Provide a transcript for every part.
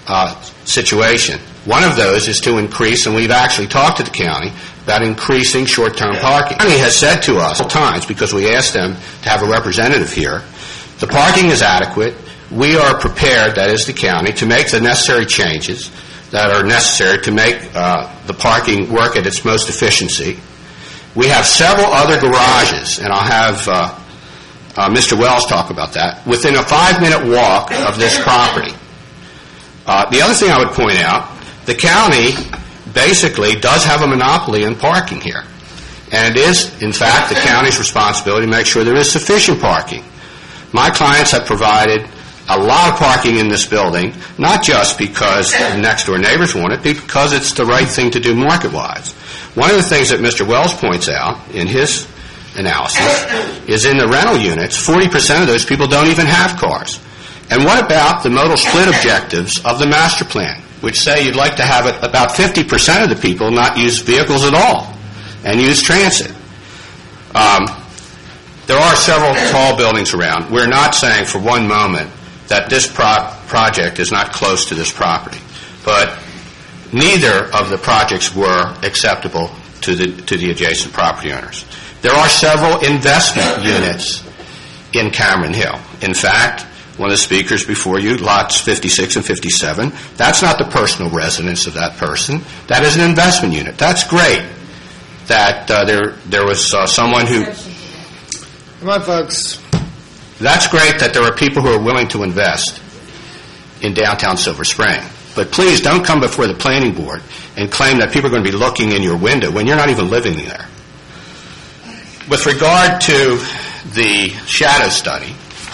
situation. One of those is to increase, and we've actually talked to the county about increasing short-term parking. The county has said to us several times, because we asked them to have a representative here, the parking is adequate. We are prepared, that is the county, to make the necessary changes that are necessary to make the parking work at its most efficiency. We have several other garages, and I'll have Mr. Wells talk about that, within a 5-minute walk of this property. The other thing I would point out, the county basically does have a monopoly in parking here. And it is, in fact, the county's responsibility to make sure there is sufficient parking. My clients have provided a lot of parking in this building, not just because the next-door neighbors want it, because it's the right thing to do market-wise. One of the things that Mr. Wells points out in his analysis is in the rental units, 40% of those people don't even have cars. And what about the modal split objectives of the master plan, which say you'd like to have about 50% of the people not use vehicles at all and use transit? There are several tall buildings around. We're not saying for one moment that this project is not close to this property, but neither of the projects were acceptable to the adjacent property owners. There are several investment units in Cameron Hill. In fact, one of the speakers before you, lots 56 and 57, that's not the personal residence of that person. That is an investment unit. That's great that there was someone who... Come on, folks. That's great that there are people who are willing to invest in downtown Silver Spring. But please don't come before the planning board and claim that people are going to be looking in your window when you're not even living there. With regard to the shadow study,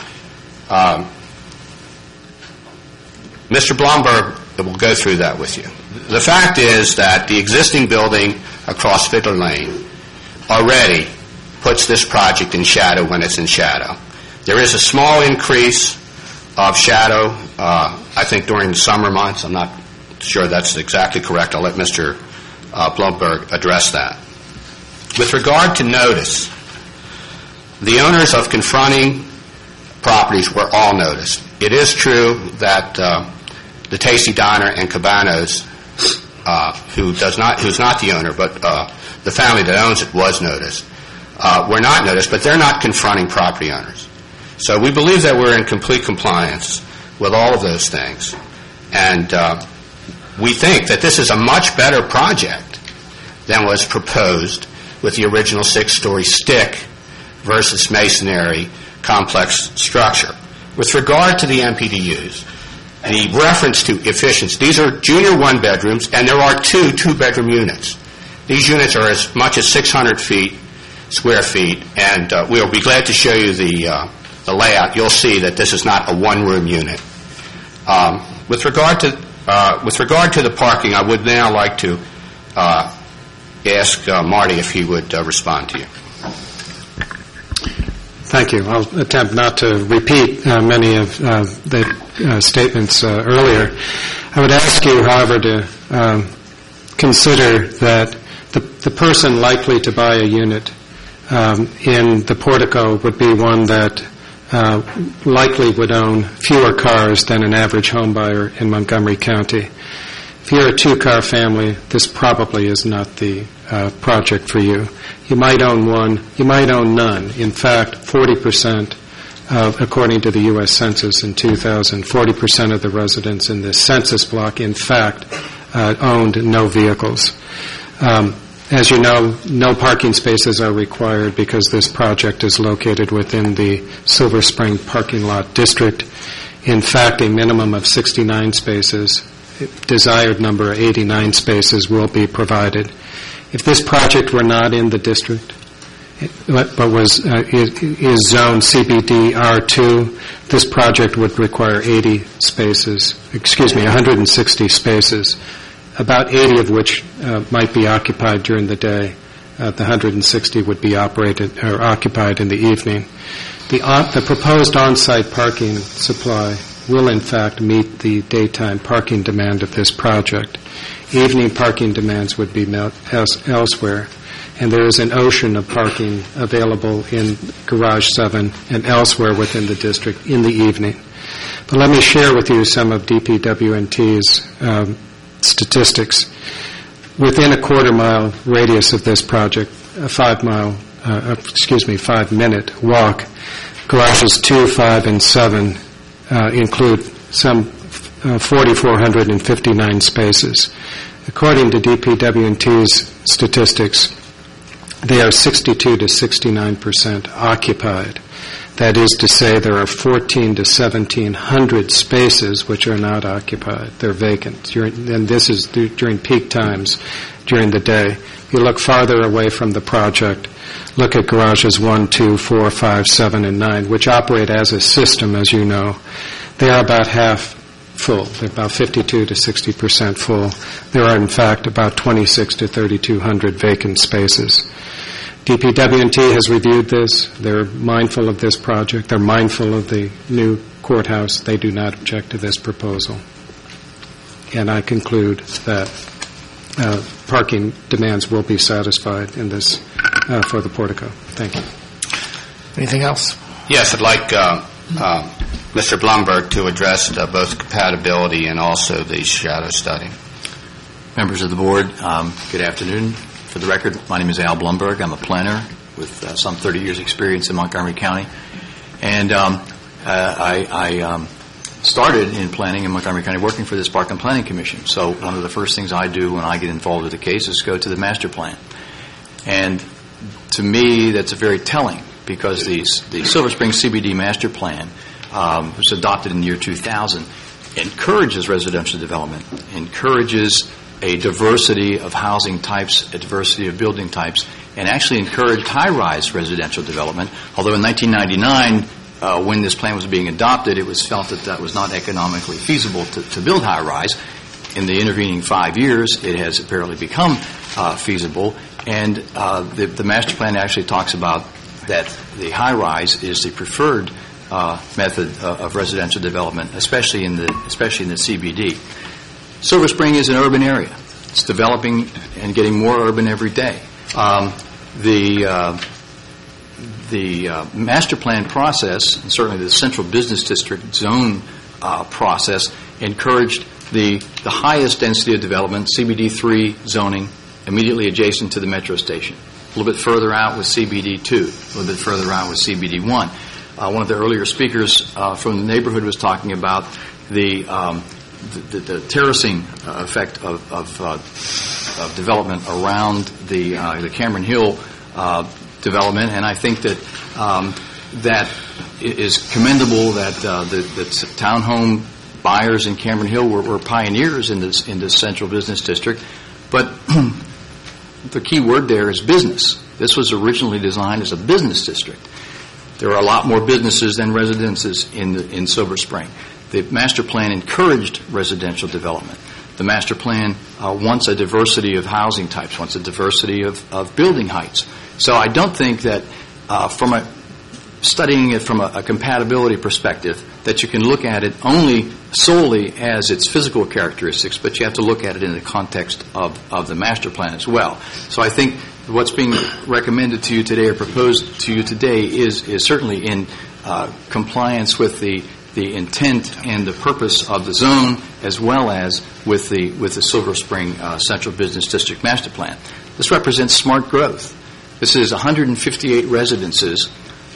Mr. Blomberg will go through that with you. The fact is that the existing building across Fiddler Lane already puts this project in shadow when it's in shadow. There is a small increase of shadow, I think, during the summer months. I'm not sure that's exactly correct. I'll let Mr. Blomberg address that. With regard to notice, the owners of confronting properties were all noticed. It is true that the Tasty Diner and Cabanos, who's not the owner, but the family that owns it was noticed, were not noticed, but they're not confronting property owners. So we believe that we're in complete compliance with all of those things. And we think that this is a much better project than was proposed with the original 6-story stick versus masonry complex structure. With regard to the MPDUs, the reference to efficiency, these are junior one-bedrooms, and there are two-bedroom units. These units are as much as 600 square feet, and we'll be glad to show you the layout. You'll see that this is not a one-room unit. With regard to the parking, I would now like to ask Marty if he would respond to you. Thank you. I'll attempt not to repeat many of the statements earlier. I would ask you, however, to consider that the person likely to buy a unit in the portico would be one that likely would own fewer cars than an average home buyer in Montgomery County. If you're a two-car family, this probably is not the project for you. You might own one, you might own none. In fact, 40%, according to the U.S. Census in 2000, 40% of the residents in this census block, in fact, owned no vehicles. As you know, no parking spaces are required because this project is located within the Silver Spring parking lot district. In fact, a minimum of 69 spaces, desired number of 89 spaces will be provided. If this project were not in the district, but is zone CBD R2, this project would require 160 spaces, about 80 of which might be occupied during the day. The 160 would be occupied in the evening. The proposed on-site parking supply will in fact meet the daytime parking demand of this project. Evening parking demands would be met elsewhere, and there is an ocean of parking available in Garage 7 and elsewhere within the district in the evening. But let me share with you some of DPW&T's statistics. Within a quarter-mile radius of this project, a 5-minute walk, garages 2, 5, and 7 include some 4,459 spaces. According to DPW&T's statistics, they are 62 to 69% occupied. That is to say, there are 14 to 1,700 spaces which are not occupied. They're vacant. And this is during peak times during the day. If you look farther away from the project, look at garages 1, 2, 4, 5, 7, and 9, which operate as a system, as you know. They are about half full. They're about 52 to 60% full. There are, in fact, about 26 to 3,200 vacant spaces. DPW&T has reviewed this. They're mindful of this project. They're mindful of the new courthouse. They do not object to this proposal. And I conclude that parking demands will be satisfied in this for the portico. Thank you. Anything else? Yes, I'd like Mr. Blumberg to address both compatibility and also the shadow study. Members of the board, good afternoon. For the record, my name is Al Blumberg. I'm a planner with some 30 years' experience in Montgomery County. And I started in planning in Montgomery County working for this Park and Planning Commission. So one of the first things I do when I get involved with a case is go to the master plan. And to me, that's very telling because the Silver Spring CBD master plan was adopted in the year 2000, encourages residential development, encourages a diversity of housing types, a diversity of building types, and actually encouraged high-rise residential development. Although in 1999, when this plan was being adopted, it was felt that that was not economically feasible to build high-rise. In the intervening 5 years, it has apparently become feasible, and the master plan actually talks about that the high-rise is the preferred method of residential development, especially in the CBD. Silver Spring is an urban area. It's developing and getting more urban every day. The master plan process, and certainly the central business district zone process, encouraged the highest density of development, CBD3 zoning, immediately adjacent to the metro station. A little bit further out with CBD2, a little bit further out with CBD1. One of the earlier speakers from the neighborhood was talking about the terracing effect of development around the Cameron Hill development, and I think that that is commendable. That the townhome buyers in Cameron Hill were pioneers in this central business district, but the key word there is business. This was originally designed as a business district. There are a lot more businesses than residences in Silver Spring. The master plan encouraged residential development. The master plan wants a diversity of housing types, wants a diversity of building heights. So I don't think that studying it from a compatibility perspective, that you can look at it only solely as its physical characteristics, but you have to look at it in the context of the master plan as well. So I think what's being recommended to you today or proposed to you today is certainly in compliance with the intent and the purpose of the zone, as well as with the Silver Spring Central Business District Master Plan. This represents smart growth. This is 158 residences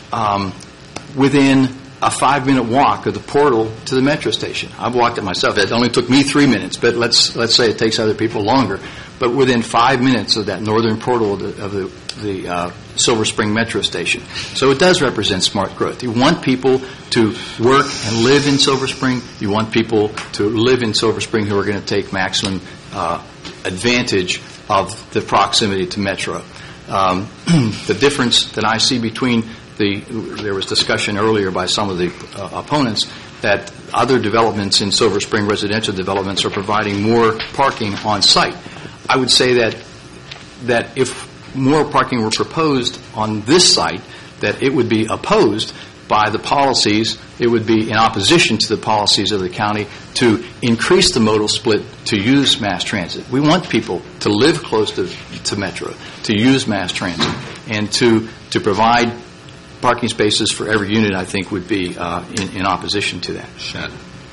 within a 5-minute walk of the portal to the metro station. I've walked it myself. It only took me 3 minutes, but let's say it takes other people longer. But within 5 minutes of that northern portal of the Silver Spring metro station. So it does represent smart growth. You want people to work and live in Silver Spring. You want people to live in Silver Spring who are going to take maximum advantage of the proximity to metro. The difference that I see between there was discussion earlier by some of the opponents that other developments in Silver Spring, residential developments, are providing more parking on site. I would say that if more parking were proposed on this site, that it would be opposed by the policies. It would be in opposition to the policies of the county to increase the modal split to use mass transit. We want people to live close to metro, to use mass transit, and to provide parking spaces for every unit, I think, would be in opposition to that. Shadow.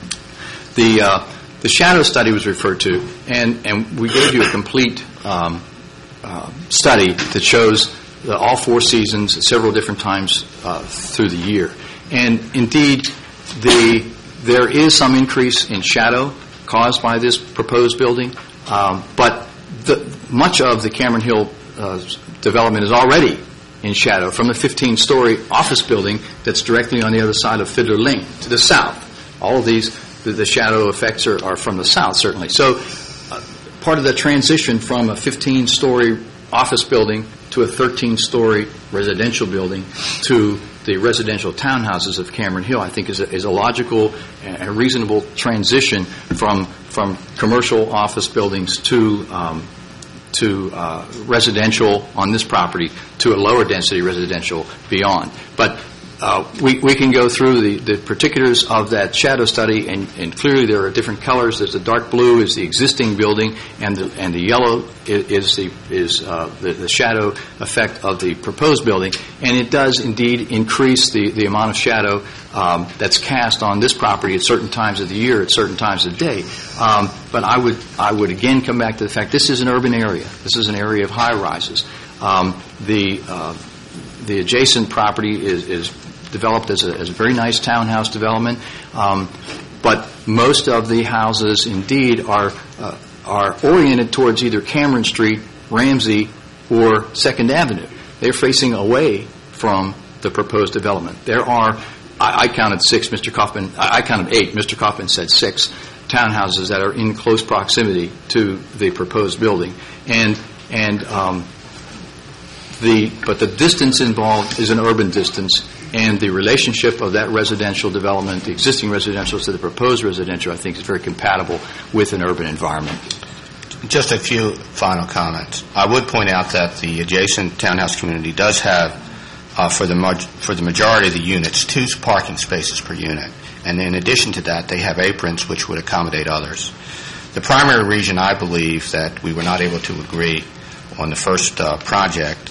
The shadow study was referred to, and we gave you a complete study that shows all 4 seasons several different times through the year. And indeed, there is some increase in shadow caused by this proposed building, but much of the Cameron Hill development is already in shadow from the 15-story office building that's directly on the other side of Fiddler Lane to the south. All of these, the shadow effects are from the south, certainly. So part of the transition from a 15-story office building to a 13-story residential building to the residential townhouses of Cameron Hill, I think, is a logical and reasonable transition from commercial office buildings to residential on this property to a lower density residential beyond. But we can go through the particulars of that shadow study, and clearly there are different colors. There's the dark blue is the existing building, and the yellow is the shadow effect of the proposed building, and it does indeed increase the amount of shadow that's cast on this property at certain times of the year, at certain times of the day. But I would again come back to the fact this is an urban area. This is an area of high rises. The adjacent property is developed as a very nice townhouse development, but most of the houses indeed are oriented towards either Cameron Street, Ramsey, or 2nd Avenue. They're facing away from the proposed development. There are, I counted 6, Mr. Kaufman, I counted 8, Mr. Kaufman said 6 townhouses that are in close proximity to the proposed building. But the distance involved is an urban distance, and the relationship of that residential development, the existing residential to the proposed residential, I think is very compatible with an urban environment. Just a few final comments. I would point out that the adjacent townhouse community does have, for the majority of the units, 2 parking spaces per unit. And in addition to that, they have aprons which would accommodate others. The primary reason I believe that we were not able to agree on the first project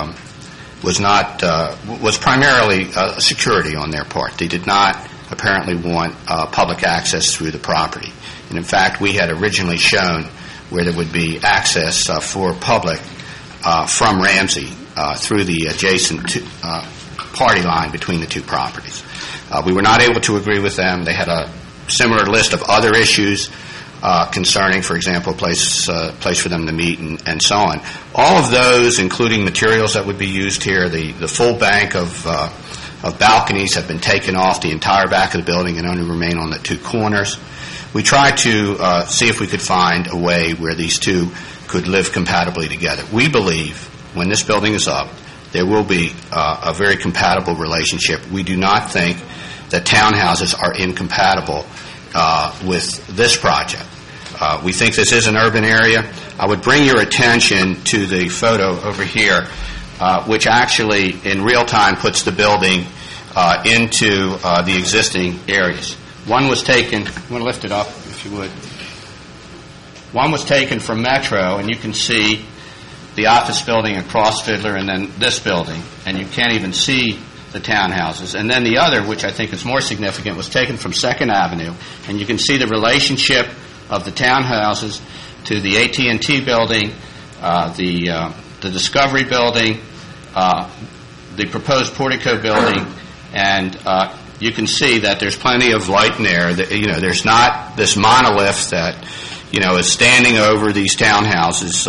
was primarily security on their part. They did not apparently want public access through the property. And in fact, we had originally shown where there would be access for public from Ramsey through the adjacent party line between the 2 properties. We were not able to agree with them. They had a similar list of other issues concerning, for example, a place for them to meet and so on. All of those, including materials that would be used here, the full bank of balconies have been taken off the entire back of the building and only remain on the 2 corners. We tried to see if we could find a way where these 2 could live compatibly together. We believe when this building is up, there will be a very compatible relationship. We do not think that townhouses are incompatible with this project. We think this is an urban area. I would bring your attention to the photo over here, which actually in real time puts the building into the existing areas. One was taken, I'm going to lift it up if you would. One was taken from Metro, and you can see the office building across Fiddler and then this building, and you can't even see the townhouses. And then the other, which I think is more significant, was taken from 2nd Avenue, and you can see the relationship of the townhouses to the AT&T building, the Discovery building, the proposed Portico building, and you can see that there's plenty of light in there. There's not this monolith that is standing over these townhouses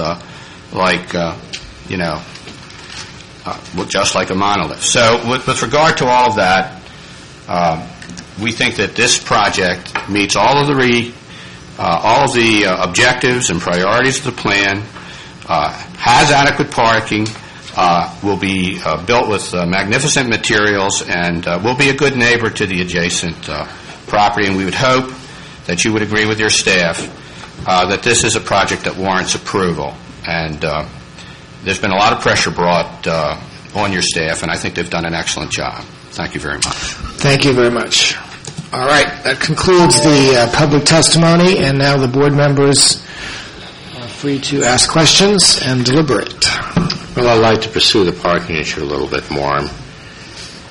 just like a monolith. So with regard to all of that, we think that this project meets all of the objectives and priorities of the plan, has adequate parking, will be built with magnificent materials, and will be a good neighbor to the adjacent property. And we would hope that you would agree with your staff that this is a project that warrants approval. And there's been a lot of pressure brought on your staff, and I think they've done an excellent job. Thank you very much. Thank you very much. All right, that concludes the public testimony, and now the board members are free to ask questions and deliberate. Well, I'd like to pursue the parking issue a little bit more.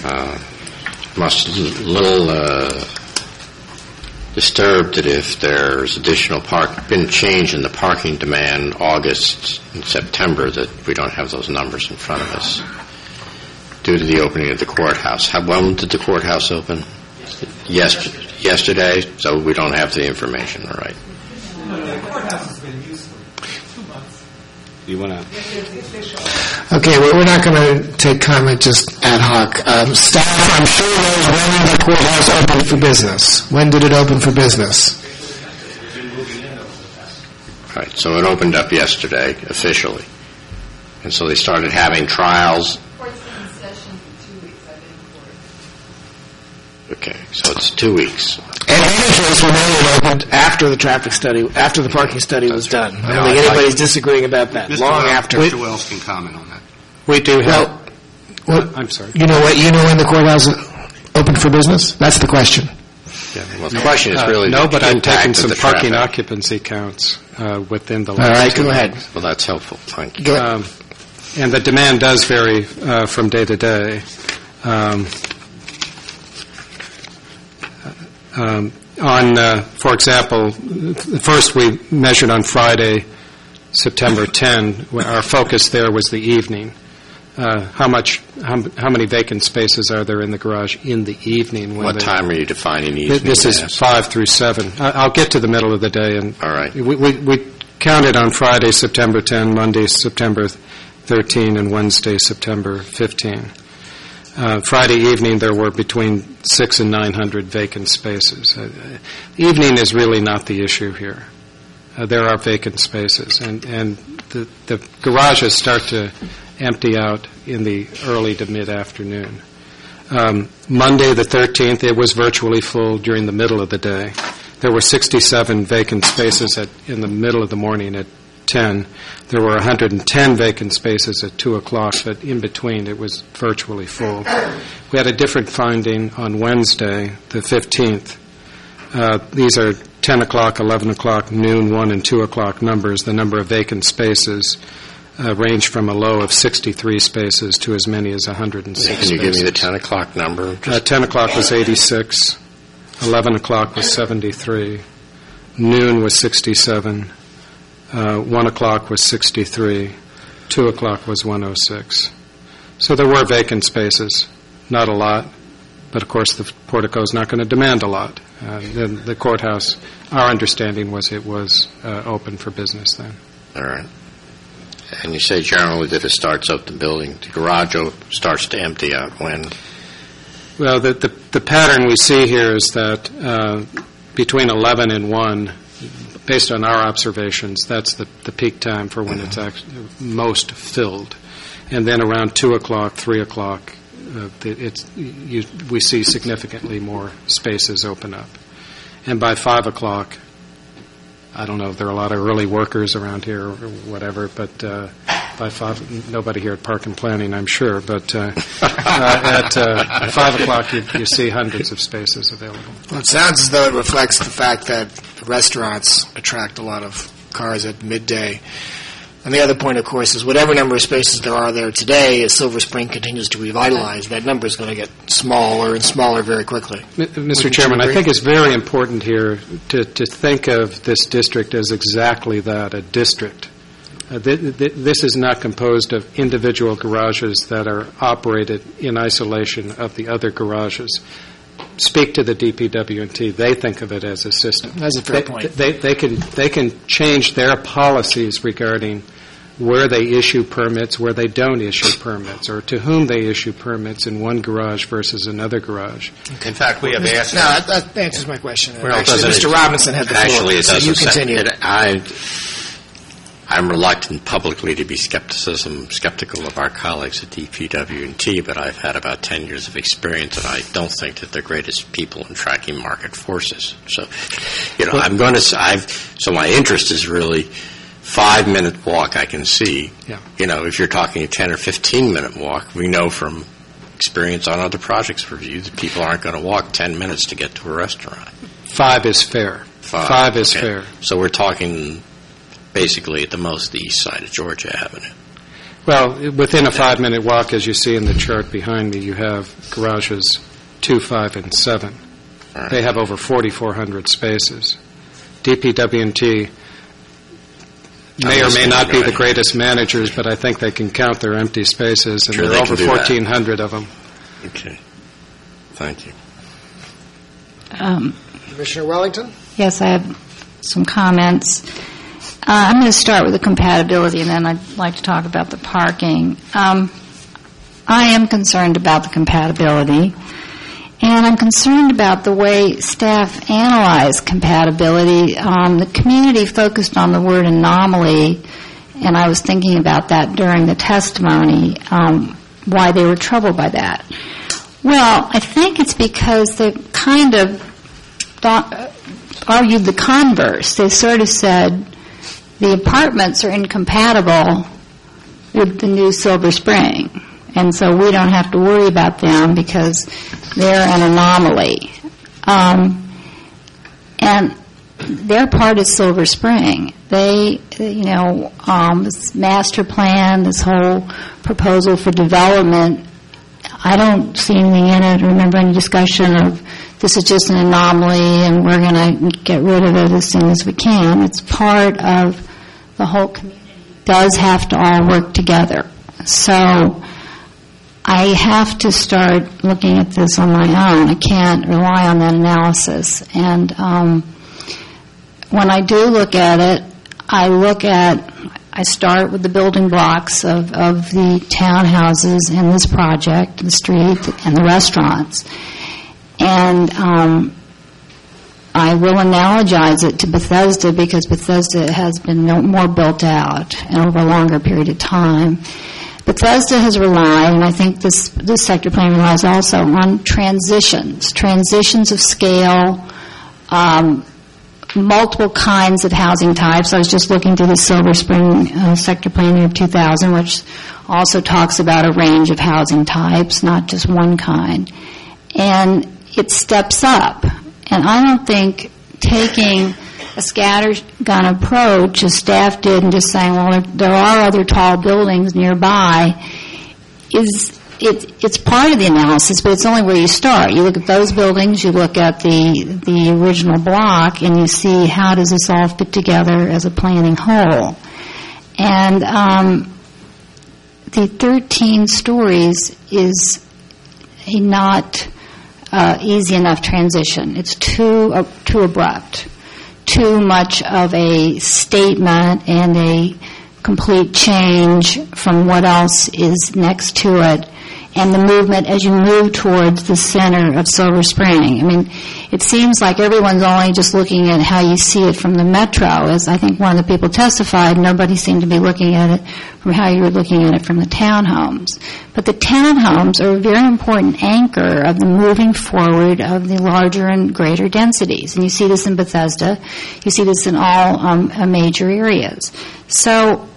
Must a little disturbed that if there's additional been change in the parking demand August and September, that we don't have those numbers in front of us due to the opening of the courthouse. When did the courthouse open? Yesterday, so we don't have the information, all right. The courthouse has been used for 2 months. You want to? Okay, well, we're not going to take comment just ad hoc. Staff, I'm sure knows when the courthouse opened for business. When did it open for business? All right, so it opened up yesterday officially. And so they started having trials. Court's been in session for 2 weeks. I've been in court. Okay, so it's 2 weeks. And in any case, we know it opened after the traffic study, after the parking study was done. I don't think anybody's disagreeing about that. Long after. Mr. Wells can comment on that. We do have... Well, I'm sorry. You know what? You know when the courthouse opened for business? That's the question. Well, the question is really no, but I'm taking impact of some the parking traffic. occupancy counts within the All right, go ahead. Well, that's helpful. Thank you. Go ahead. And the demand does vary from day to day. For example, first we measured on Friday, September 10. Our focus there was the evening. How many vacant spaces are there in the garage in the evening? What time are you defining evening? This is as? 5 through 7. I'll get to the middle of the day. And All right. We counted on Friday, September 10, Monday, September 13, and Wednesday, September 15. Friday evening, there were between 600 and 900 vacant spaces. Evening is really not the issue here. There are vacant spaces, and the garages start to empty out in the early to mid-afternoon. Monday the 13th, it was virtually full during the middle of the day. There were 67 vacant spaces in the middle of the morning at 10. There were 110 vacant spaces at 2 o'clock, but in between it was virtually full. We had a different finding on Wednesday, the 15th. These are 10 o'clock, 11 o'clock, noon, 1 and 2 o'clock numbers. The number of vacant spaces ranged from a low of 63 spaces to as many as 106 spaces. Can you give me the 10 o'clock number? 10 o'clock was 86. 11 o'clock was 73. Noon was 67. 1 o'clock was 63. 2 o'clock was 106. So there were vacant spaces, not a lot, but of course the portico is not going to demand a lot. The courthouse, our understanding was it was open for business then. All right. And you say generally that it starts up the building. The garage starts to empty out when? Well, the pattern we see here is that between 11 and 1, based on our observations, that's the peak time for when it's actually most filled. And then around 2 o'clock, 3 o'clock, we see significantly more spaces open up. And by 5 o'clock, I don't know if there are a lot of early workers around here or whatever, but by 5, nobody here at Park and Planning, I'm sure, but at 5 o'clock you see hundreds of spaces available. Well, it sounds as though it reflects the fact that the restaurants attract a lot of cars at midday. And the other point, of course, is whatever number of spaces there are there today, as Silver Spring continues to revitalize, that number is going to get smaller and smaller very quickly. Mr. Chairman, I think it's very important here to think of this district as exactly that, a district. This is not composed of individual garages that are operated in isolation of the other garages. Speak to the DPW&T. They think of it as a system. That's a fair point. They can change their policies regarding where they issue permits, where they don't issue permits, or to whom they issue permits in one garage versus another garage. In fact, we have asked... No, that answers my question. Well, actually, Mr. Robinson had the floor. Actually, it so doesn't. You continue. I'm reluctant publicly to be skeptical of our colleagues at DPW&T, but I've had about 10 years of experience, and I don't think that they're greatest people in tracking market forces. So, so my interest is really 5-minute walk I can see. Yeah. If you're talking a 10 or 15-minute walk, we know from experience on other projects review that people aren't going to walk 10 minutes to get to a restaurant. 5 is fair. 5 is fair. So we're talking basically at the most the east side of Georgia Avenue. Well, within a 5-minute walk, as you see in the chart behind me, you have garages 2, 5, and 7. They have over 4,400 spaces. DPW&T may or may not be the greatest managers, but I think they can count their empty spaces, and Sure, there are they over can do that. 1,400 of them. Okay. Thank you. Commissioner Wellington? Yes, I have some comments. I'm going to start with the compatibility, and then I'd like to talk about the parking. I am concerned about the compatibility, and I'm concerned about the way staff analyze compatibility. The community focused on the word anomaly, and I was thinking about that during the testimony, why they were troubled by that. Well, I think it's because they kind of argued the converse. They sort of said the apartments are incompatible with the new Silver Spring, and so we don't have to worry about them because they're an anomaly. And they're part of Silver Spring. They, this master plan, this whole proposal for development, I don't see anything in it, remember any discussion of this is just an anomaly and we're going to get rid of it as soon as we can. It's part of the whole community. It does have to all work together. So I have to start looking at this on my own. I can't rely on that analysis. And when I do look at it, I start with the building blocks of the townhouses in this project, the street, and the restaurants. And I will analogize it to Bethesda because Bethesda has been more built out and over a longer period of time. Bethesda has relied, and I think this sector plan relies also on transitions of scale, multiple kinds of housing types. I was just looking through the Silver Spring sector plan of 2000, which also talks about a range of housing types, not just one kind. And it steps up. And I don't think taking a scattergun approach, as staff did, and just saying, well, there are other tall buildings nearby, it's part of the analysis, but it's only where you start. You look at those buildings, you look at the original block, and you see how does this all fit together as a planning whole. And the 13 stories is a not easy enough transition. It's too abrupt, too much of a statement and a complete change from what else is next to it, and the movement as you move towards the center of Silver Spring. I mean, it seems like everyone's only just looking at how you see it from the metro. As I think one of the people testified, nobody seemed to be looking at it from how you were looking at it from the townhomes. But the townhomes are a very important anchor of the moving forward of the larger and greater densities. And you see this in Bethesda. You see this in all major areas. So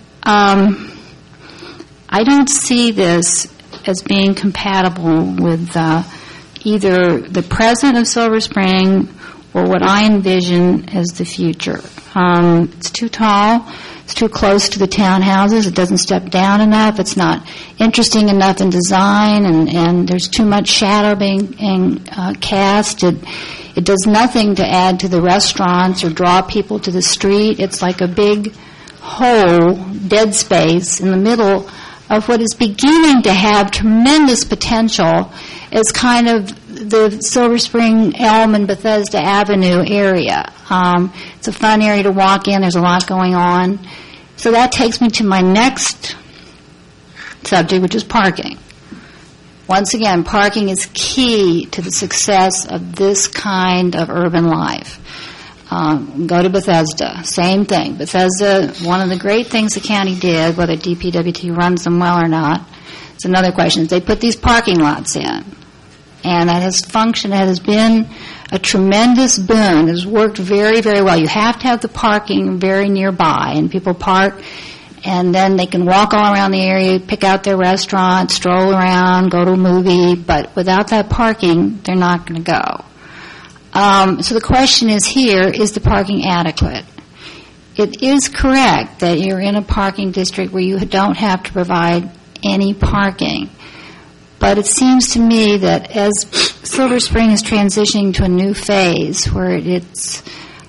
I don't see this as being compatible with either the present of Silver Spring or what I envision as the future. It's too tall. It's too close to the townhouses. It doesn't step down enough. It's not interesting enough in design, and there's too much shadow being cast. It does nothing to add to the restaurants or draw people to the street. It's like a big hole, dead space in the middle of what is beginning to have tremendous potential as kind of the Silver Spring, Elm, and Bethesda Avenue area. It's a fun area to walk in. There's a lot going on. So that takes me to my next subject, which is parking. Once again, parking is key to the success of this kind of urban life. Go to Bethesda, same thing. Bethesda, one of the great things the county did, whether DPWT runs them well or not, it's another question. They put these parking lots in, and that has functioned. That has been a tremendous boon. It has worked very, very well. You have to have the parking very nearby, and people park, and then they can walk all around the area, pick out their restaurant, stroll around, go to a movie, but without that parking, they're not going to go. So the question is here, is the parking adequate? it is correct that you're in a parking district where you don't have to provide any parking. But it seems to me that as Silver Spring is transitioning to a new phase where it's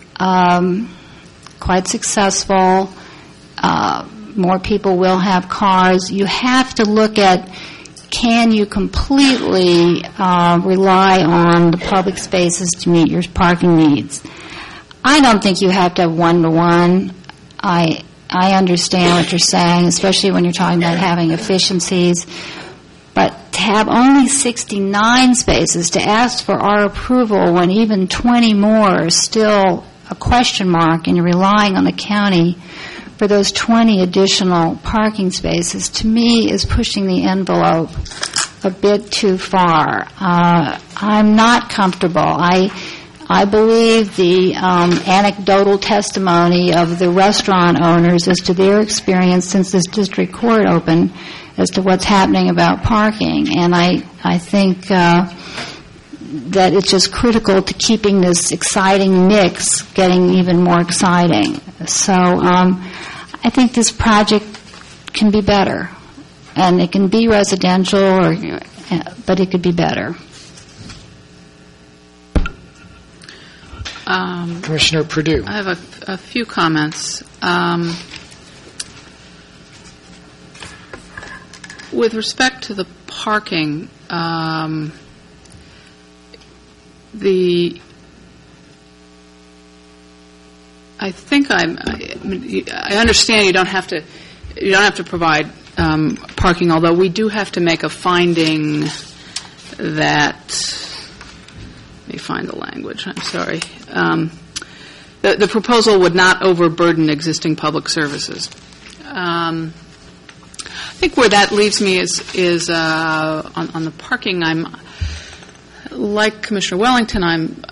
quite successful, more people will have cars, you have to look at, can you completely rely on the public spaces to meet your parking needs? I don't think you have to have one-to-one. I understand what you're saying, especially when you're talking about having efficiencies. But to have only 69 spaces, to ask for our approval when even 20 more is still a question mark, and you're relying on the county for those 20 additional parking spaces, to me is pushing the envelope a bit too far. I'm not comfortable. I believe the anecdotal testimony of the restaurant owners as to their experience since this district court opened as to what's happening about parking. And I think that it's just critical to keeping this exciting mix getting even more exciting. So I think this project can be better. And it can be residential, but it could be better. Commissioner Perdue. I have a few comments. With respect to the parking, I understand you don't have to provide parking, although we do have to make a finding that. Let me find the language. I'm sorry. The proposal would not overburden existing public services. I think where that leaves me is on the parking. I'm like Commissioner Wellington.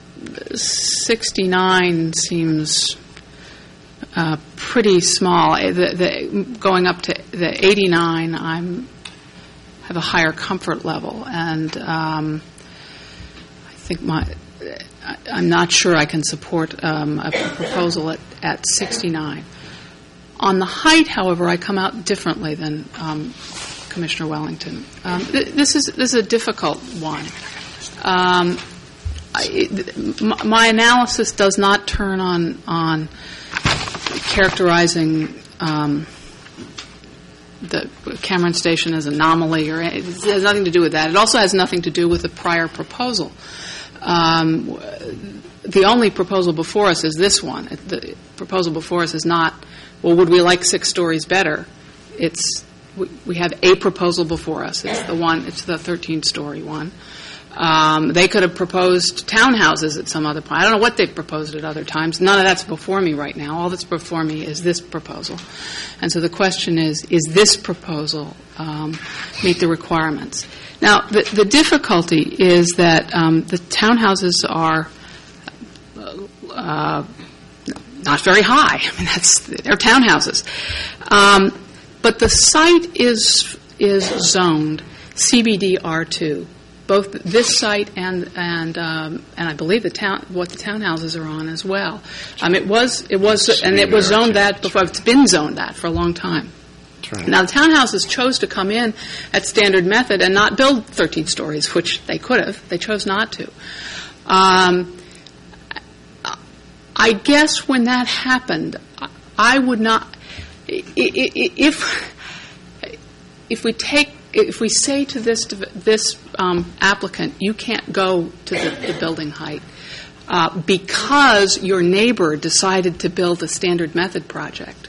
69 seems pretty small. Going up to the 89, have a higher comfort level, and I think I'm not sure I can support a proposal at 69. On the height, however, I come out differently than Commissioner Wellington. This is a difficult one. My analysis does not turn on characterizing the Cameron Station as an anomaly, or it has nothing to do with that. It also has nothing to do with the prior proposal. The only proposal before us is this one. The proposal before us is not, well, would we like 6 stories better? We have a proposal before us. It's the 13-story one. They could have proposed townhouses at some other point. I don't know what they've proposed at other times. None of that's before me right now. All that's before me is this proposal. And so the question is this proposal meet the requirements? Now, the difficulty is that the townhouses are not very high. I mean, they're townhouses. But the site is zoned CBD R2. Both this site and I believe what the townhouses are on as well. It was zoned that before. It's been zoned that for a long time. Right. Now the townhouses chose to come in at standard method and not build 13 stories, which they could have. They chose not to. I guess when that happened, I would not. If we say to this applicant, you can't go to the building height because your neighbor decided to build a standard method project,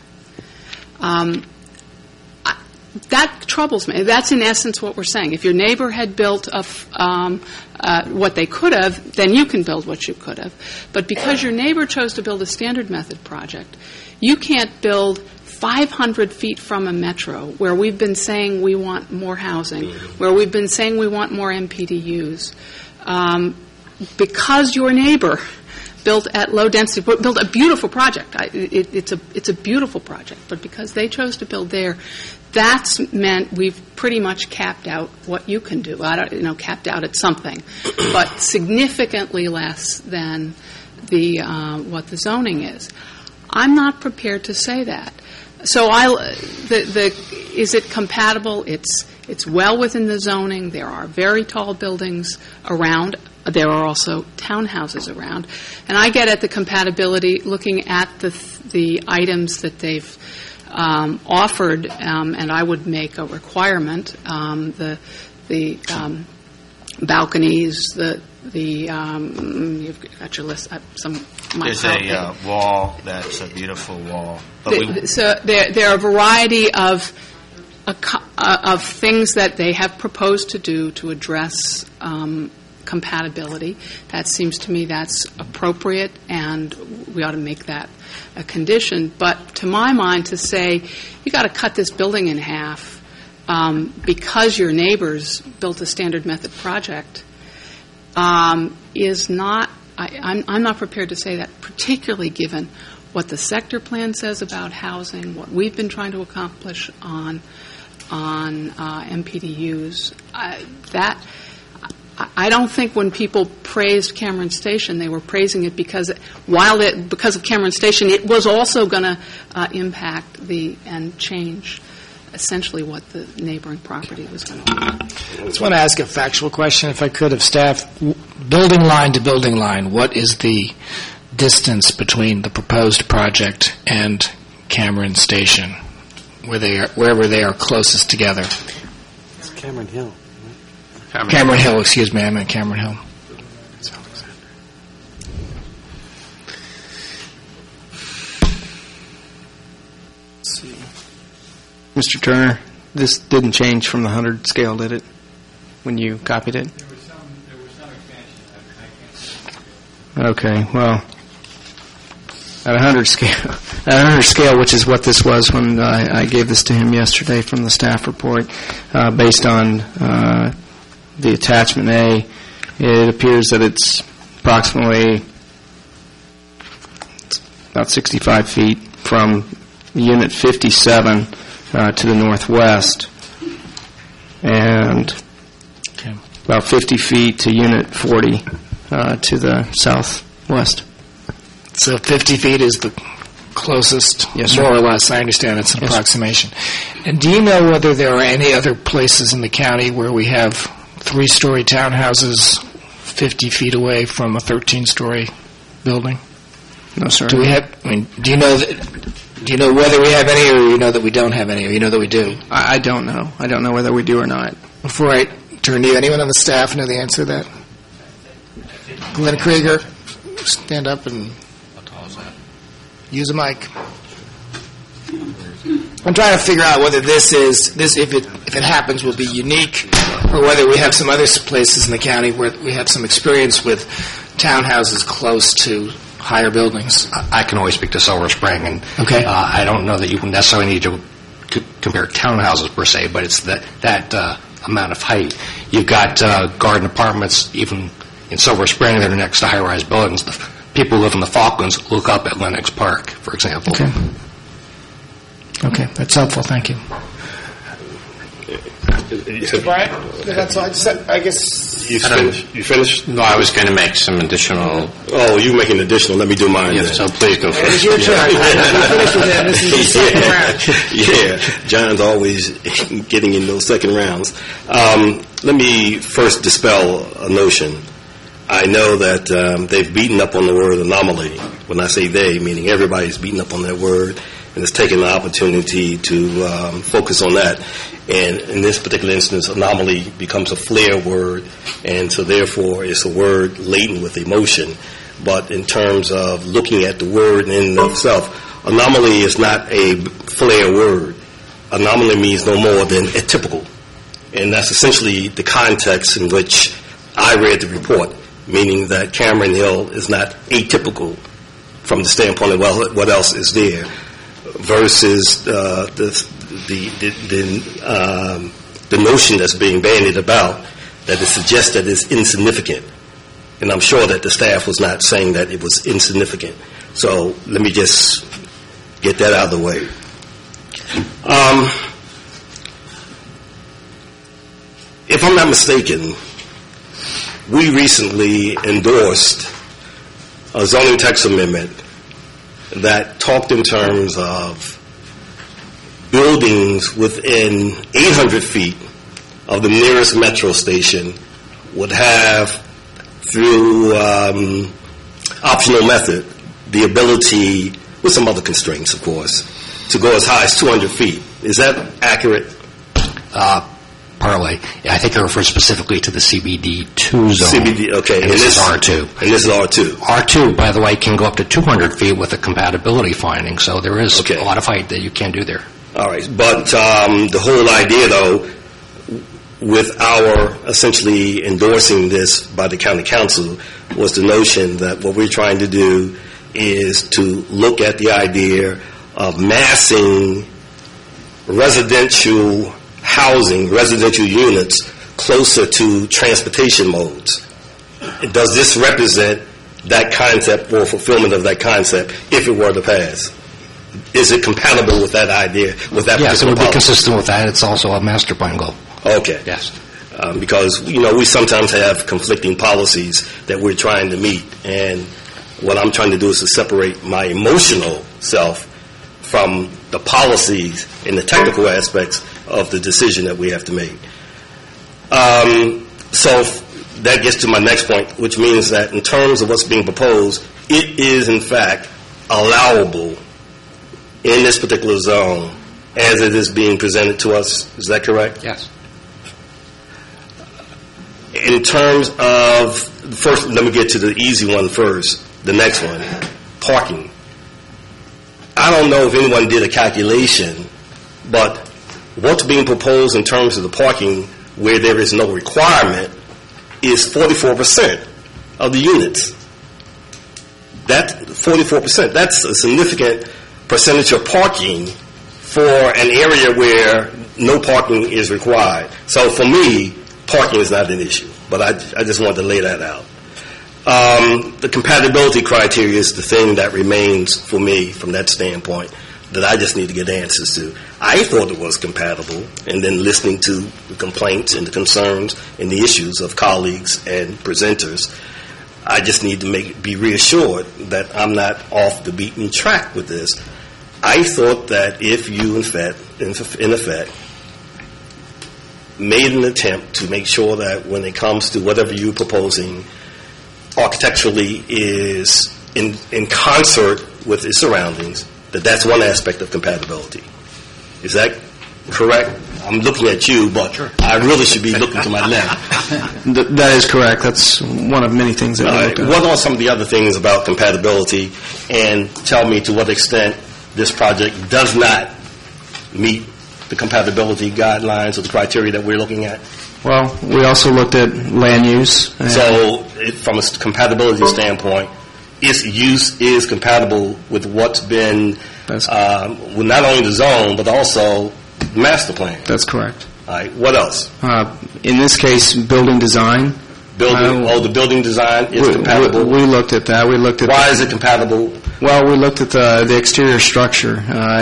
that troubles me. That's in essence what we're saying. If your neighbor had built what they could have, then you can build what you could have. But because your neighbor chose to build a standard method project, you can't build 500 feet from a metro where we've been saying we want more housing, where we've been saying we want more MPDUs, because your neighbor built at low density, built a beautiful project. It's a beautiful project, but because they chose to build there, that's meant we've pretty much capped out what you can do. Capped out at something, but significantly less than what the zoning is. I'm not prepared to say that. So is it compatible? It's well within the zoning. There are very tall buildings around. There are also townhouses around. And I get at the compatibility looking at the items that they've offered, and I would make a requirement, the balconies, you've got your list. There's a wall that's a beautiful wall. But so there are a variety of things that they have proposed to do to address compatibility. That seems to me that's appropriate, and we ought to make that a condition. But to my mind, to say you got to cut this building in half because your neighbors built a standard method project is not. I'm not prepared to say that, particularly given what the sector plan says about housing, what we've been trying to accomplish on MPDUs. I don't think when people praised Cameron Station, they were praising it because of Cameron Station, it was also going to impact and change essentially what the neighboring property was going to be. I just want to ask a factual question, if I could, of staff. Building line to building line, what is the distance between the proposed project and Cameron Station, wherever they are closest together? It's Cameron Hill. Cameron Hill, excuse me, I meant Cameron Hill. Let's see. Mr. Turner, this didn't change from the 100 scale, did it, when you copied it? There was some expansion. Okay, well, at 100 scale, which is what this was when I gave this to him yesterday from the staff report, based on the attachment A, it appears that it's approximately about 65 feet from Unit 57 to the northwest, and about 50 feet to Unit 40 to the southwest. So 50 feet is the closest, yes, sir. More or less. I understand it's an approximation. And do you know whether there are any other places in the county where we have 3-story townhouses 50 feet away from a 13-story building? No, sir. Do we have? I mean, do you know whether we have any, or you know that we don't have any, or you know that we do? I don't know. I don't know whether we do or not. Before I turn to you, anyone on the staff know the answer to that? Glenn Krieger, stand up and use a mic. I'm trying to figure out whether this if it happens, will be unique, or whether we have some other places in the county where we have some experience with townhouses close to higher buildings. I can always speak to Silver Spring, and okay. I don't know that you necessarily need to compare townhouses per se, but it's that amount of height. You've got garden apartments, even in Silver Spring, that are next to high-rise buildings. The people who live in the Falklands look up at Lenox Park, for example. Okay, that's helpful. Thank you. Brian, that's all. I guess you finished. No, I was going to make some additional. Oh, you make an additional. Let me do mine. Yes, so please go first. It's your turn. You finished with him. This is the second round. Yeah, John's always getting in those second rounds. Let me first dispel a notion. I know that they've beaten up on the word anomaly. When I say they, meaning everybody's beaten up on that word, and it's taken the opportunity to focus on that. And in this particular instance, anomaly becomes a flair word, and so therefore it's a word laden with emotion. But in terms of looking at the word in and of itself, anomaly is not a flair word. Anomaly means no more than atypical. And that's essentially the context in which I read the report, meaning that Cameron Hill is not atypical from the standpoint of, well, what else is there, versus the notion that's being bandied about that it suggests that it's insignificant. And I'm sure that the staff was not saying that it was insignificant. So let me just get that out of the way. If I'm not mistaken, we recently endorsed a zoning text amendment that talked in terms of buildings within 800 feet of the nearest metro station would have, through optional method, the ability, with some other constraints, of course, to go as high as 200 feet. Is that accurate? Partly. I think they refer specifically to the CBD2 zone. CBD, okay. And this is R2. And this is R2. R2, by the way, can go up to 200 feet with a compatibility finding, so there is a lot of height that you can do there. All right. But the whole idea, though, with our essentially endorsing this by the county council, was the notion that what we're trying to do is to look at the idea of massing residential housing, residential units, closer to transportation modes. Does this represent that concept or fulfillment of that concept if it were to pass? Is it compatible with that idea, with that yes, particular it would be policy? consistent with that. It's also a master plan goal. Okay. Yes. Because, we sometimes have conflicting policies that we're trying to meet, and what I'm trying to do is to separate my emotional self from the policies and the technical aspects of the decision that we have to make. So that gets to my next point, which means that in terms of what's being proposed, it is in fact allowable in this particular zone as it is being presented to us. Is that correct? Yes. In terms of, first, let me get to the easy one first, the next one, parking. I don't know if anyone did a calculation, but what's being proposed in terms of the parking where there is no requirement is 44% of the units. That 44%, that's a significant percentage of parking for an area where no parking is required. So for me, parking is not an issue, but I just wanted to lay that out. The compatibility criteria is the thing that remains for me from that standpoint that I just need to get answers to. I thought it was compatible, and then listening to the complaints and the concerns and the issues of colleagues and presenters, I just need to be reassured that I'm not off the beaten track with this. I thought that if you, in effect, made an attempt to make sure that when it comes to whatever you're proposing, architecturally is in concert with its surroundings, that's one aspect of compatibility. Is that correct? I'm looking at you, but sure. I really should be looking to my left. That is correct. That's one of many things that we looked at. What are some of the other things about compatibility, and tell me to what extent this project does not meet the compatibility guidelines or the criteria that we're looking at? Well, we also looked at land use. So, from a compatibility standpoint, its use is compatible with what's been, with not only the zone, but also the master plan. That's correct. All right. What else? In this case, building design. The building design is compatible? We looked at that. We looked at why is it compatible? Well, we looked at the exterior structure.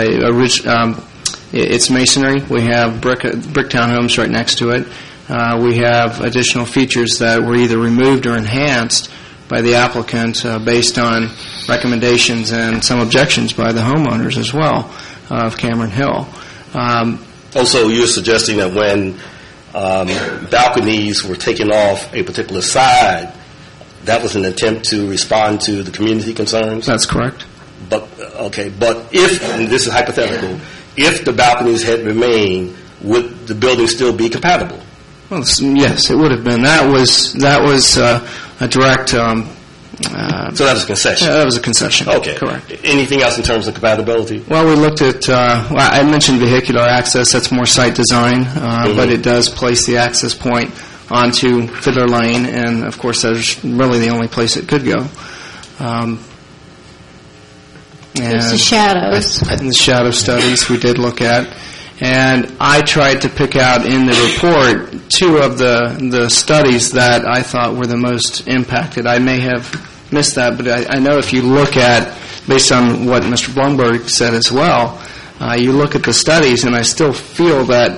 It's masonry. We have brick townhomes right next to it. We have additional features that were either removed or enhanced by the applicant based on recommendations and some objections by the homeowners as well of Cameron Hill. Also, you're suggesting that when balconies were taken off a particular side, that was an attempt to respond to the community concerns? That's correct. But if, and this is hypothetical, if the balconies had remained, would the building still be compatible? Well, yes, it would have been. That was a direct. So that was a concession. That was a concession. Okay, correct. Anything else in terms of compatibility? Well, we looked at. I mentioned vehicular access. That's more site design, but it does place the access point onto Fiddler Lane, and of course, that's really the only place it could go. There's the shadows. And the shadow studies we did look at. And I tried to pick out in the report two of the studies that I thought were the most impacted. I may have missed that, but I know if you look at, based on what Mr. Blumberg said as well, you look at the studies, and I still feel that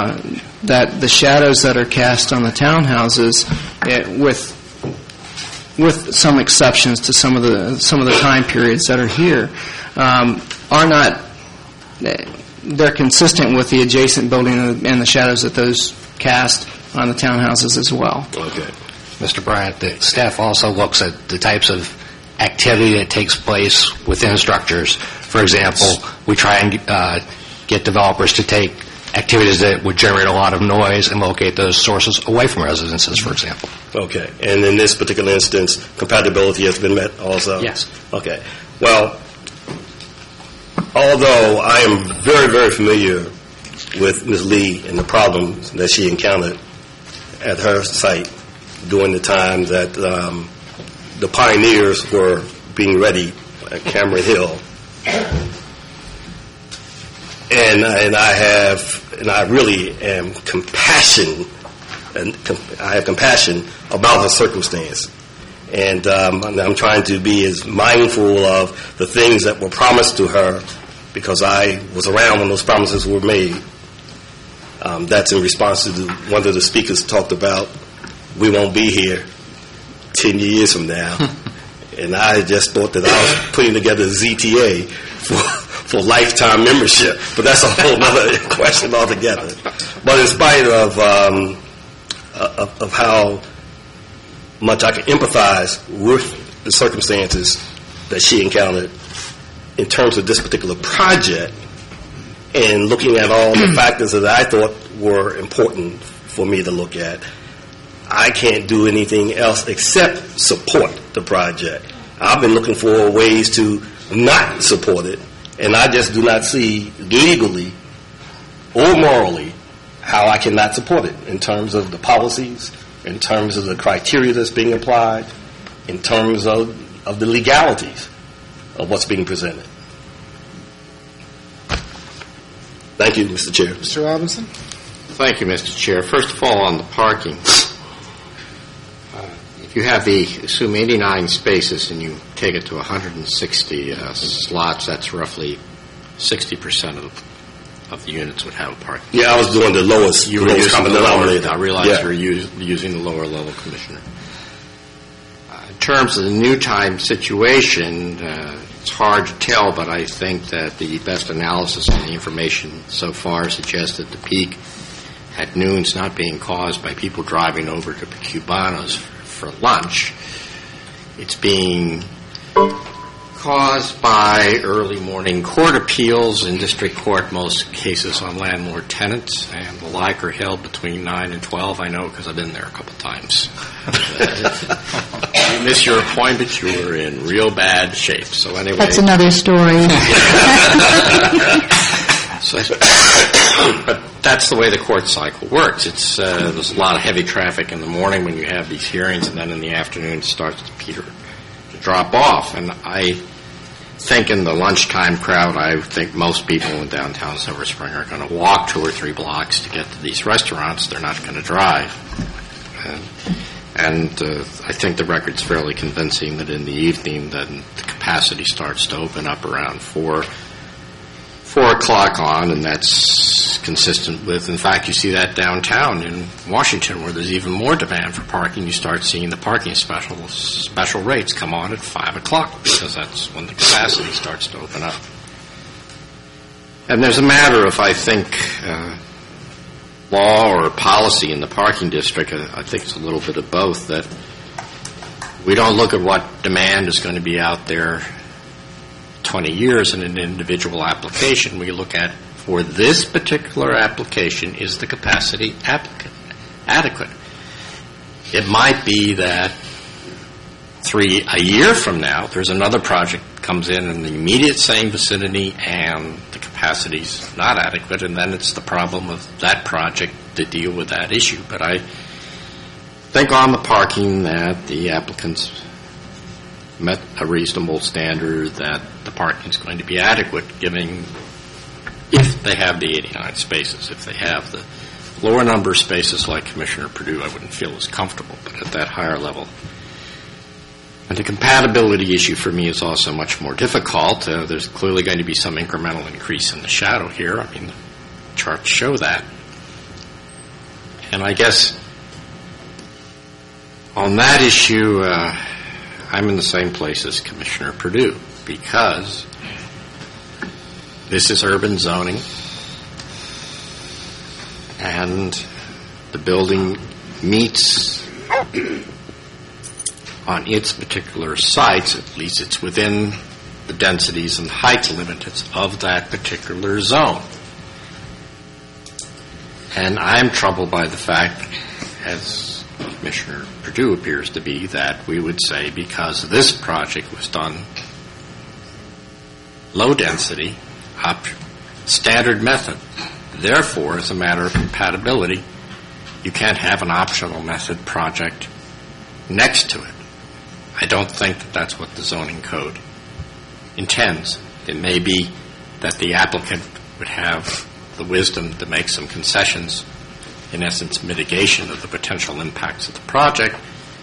that the shadows that are cast on the townhouses, with with some exceptions to some of the time periods that are here, are not. They're consistent with the adjacent building and the shadows that those cast on the townhouses as well. Okay. Mr. Bryant, the staff also looks at the types of activity that takes place within structures. For example, we try and get developers to take activities that would generate a lot of noise and locate those sources away from residences, for example. Okay. And in this particular instance, compatibility has been met also? Yes. Okay. Well, although I am very, very familiar with Ms. Lee and the problems that she encountered at her site during the time that the pioneers were being ready at Cameron Hill, and I really am compassion, and I have compassion about her circumstance, and I'm trying to be as mindful of the things that were promised to her, because I was around when those promises were made. That's in response to one of the speakers talked about, we won't be here 10 years from now. And I just thought that I was putting together a ZTA for lifetime membership. But that's a whole other question altogether. But in spite of how much I can empathize with the circumstances that she encountered in terms of this particular project, and looking at all the factors that I thought were important for me to look at, I can't do anything else except support the project. I've been looking for ways to not support it, and I just do not see legally or morally how I cannot support it in terms of the policies, in terms of the criteria that's being applied, in terms of the legalities of what's being presented. Thank you, Mr. Chair. Mr. Robinson? Thank you, Mr. Chair. First of all, on the parking, if you have assume 89 spaces and you take it to 160 slots, that's roughly 60% of the units would have a parking. Yeah, I was doing the lowest. You were using the lower. I realize yeah. you were using the lower level, Commissioner. In terms of the new time situation, it's hard to tell, but I think that the best analysis on the information so far suggests that the peak at noon is not being caused by people driving over to Cubano's for lunch. It's being caused by early morning court appeals in district court, most cases on landlord tenants, and the like are held between 9 and 12. I know because I've been there a couple times. You miss your appointment, you were in real bad shape. So anyway, that's another story. But that's the way the court cycle works. It's there's a lot of heavy traffic in the morning when you have these hearings, and then in the afternoon it starts to drop off. And I think in the lunchtime crowd, I think most people in downtown Silver Spring are going to walk 2 or 3 blocks to get to these restaurants. They're not going to drive. And I think the record's fairly convincing that in the evening, then the capacity starts to open up around 4 o'clock on, and that's consistent with, in fact, you see that downtown in Washington where there's even more demand for parking. You start seeing the parking special rates come on at 5 o'clock because that's when the capacity starts to open up. And there's a matter of, I think, law or policy in the parking district. I think it's a little bit of both, that we don't look at what demand is going to be out there 20 years in an individual application. We look at, for this particular application, is the capacity adequate? It might be that a year from now, there's another project comes in the immediate same vicinity and the capacity's not adequate, and then it's the problem of that project to deal with that issue. But I think on the parking that the applicants met a reasonable standard that the parking is going to be adequate, giving, if they have the 89 spaces. If they have the lower number of spaces like Commissioner Perdue, I wouldn't feel as comfortable, but at that higher level. And the compatibility issue for me is also much more difficult. There's clearly going to be some incremental increase in the shadow here. I mean, the charts show that. And I guess on that issue, I'm in the same place as Commissioner Perdue, because this is urban zoning, and the building meets on its particular sites, at least it's within the densities and height limits of that particular zone. And I'm troubled by the fact, as Commissioner Perdue appears to be, that we would say because this project was done low density, standard method, therefore, as a matter of compatibility, you can't have an optional method project next to it. I don't think that that's what the zoning code intends. It may be that the applicant would have the wisdom to make some concessions, in essence, mitigation of the potential impacts of the project.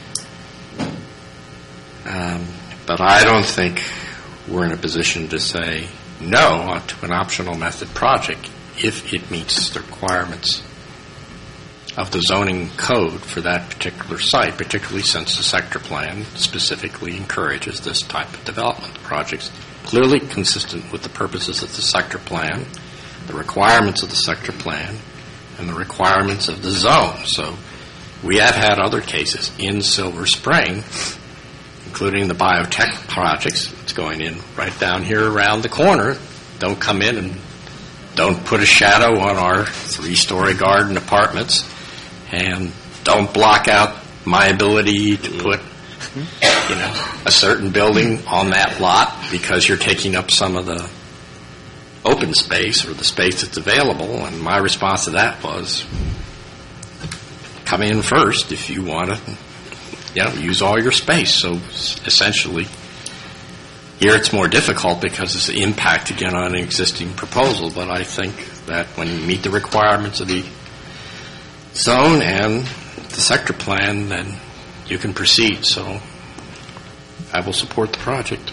But I don't think we're in a position to say no to an optional method project if it meets the requirements of the zoning code for that particular site, particularly since the sector plan specifically encourages this type of development. The project's clearly consistent with the purposes of the sector plan, the requirements of the sector plan, and the requirements of the zone. So we have had other cases in Silver Spring, including the biotech projects. It's going in right down here around the corner. Don't come in and don't put a shadow on our 3-story garden apartments, and don't block out my ability to put, a certain building on that lot because you're taking up some of the open space or the space that's available. And my response to that was, come in first if you want to, use all your space. So essentially, here it's more difficult because it's the impact, again, on an existing proposal. But I think that when you meet the requirements of the zone and the sector plan, then you can proceed. So I will support the project.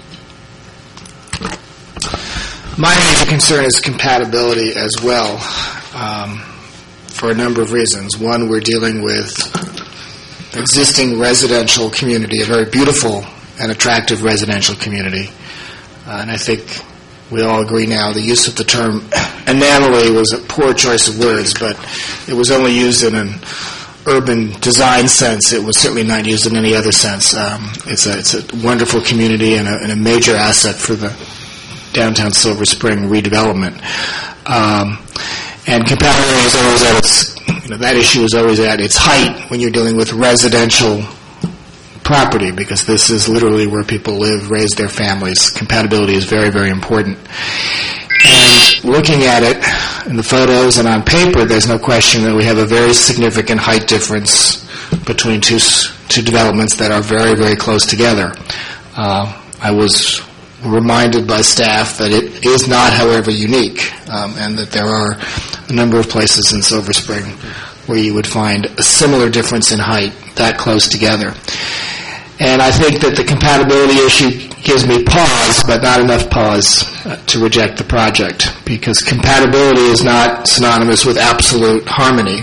My major concern is compatibility as well, for a number of reasons. One, we're dealing with existing residential community, a very beautiful and attractive residential community. And I think we all agree now the use of the term anomaly was a poor choice of words, but it was only used in an urban design sense. It was certainly not used in any other sense. It's a wonderful community and a major asset for the downtown Silver Spring redevelopment. And compatibility is always at its, that issue is always at its height when you're dealing with residential property, because this is literally where people live, raise their families. Compatibility is very, very important. And looking at it in the photos and on paper, there's no question that we have a very significant height difference between two developments that are very, very close together. I was reminded by staff that it is not, however, unique, and that there are a number of places in Silver Spring where you would find a similar difference in height that close together. And I think that the compatibility issue gives me pause, but not enough pause to reject the project, because compatibility is not synonymous with absolute harmony.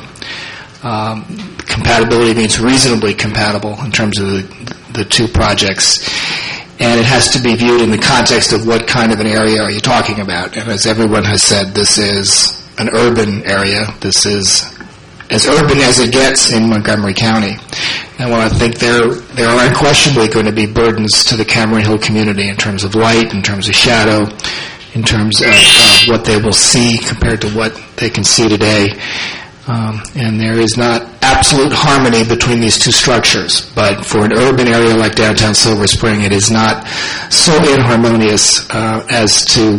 Compatibility means reasonably compatible in terms of the two projects. And it has to be viewed in the context of what kind of an area are you talking about. And as everyone has said, this is an urban area. This is as urban as it gets in Montgomery County. And while I think there are unquestionably going to be burdens to the Cameron Hill community in terms of light, in terms of shadow, in terms of what they will see compared to what they can see today. And there is not absolute harmony between these two structures. But for an urban area like downtown Silver Spring, it is not so inharmonious as to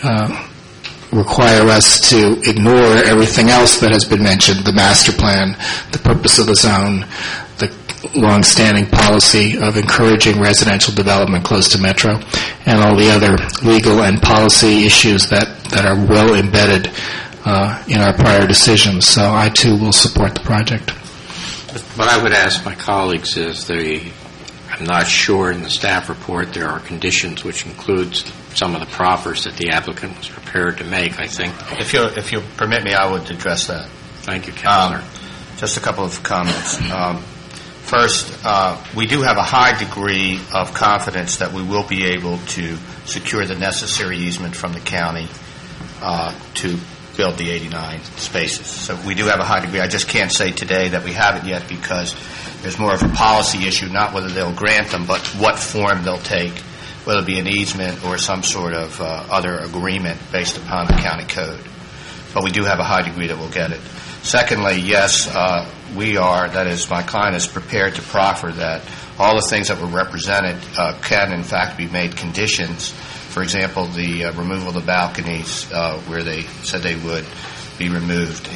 require us to ignore everything else that has been mentioned, the master plan, the purpose of the zone, the long-standing policy of encouraging residential development close to Metro, and all the other legal and policy issues that are well embedded in our prior decisions. So I, too, will support the project. What I would ask my colleagues is I'm not sure in the staff report there are conditions which includes some of the proffers that the applicant was prepared to make. I think. If you'll permit me, I would address that. Thank you, Councilor. Just a couple of comments. First, we do have a high degree of confidence that we will be able to secure the necessary easement from the county to build the 89 spaces. So we do have a high degree. I just can't say today that we have it yet because there's more of a policy issue, not whether they'll grant them, but what form they'll take, whether it be an easement or some sort of other agreement based upon the county code. But we do have a high degree that we'll get it. Secondly, yes, we are, that is, my client is prepared to proffer that all the things that were represented can, in fact, be made conditions. For example, the removal of the balconies where they said they would be removed.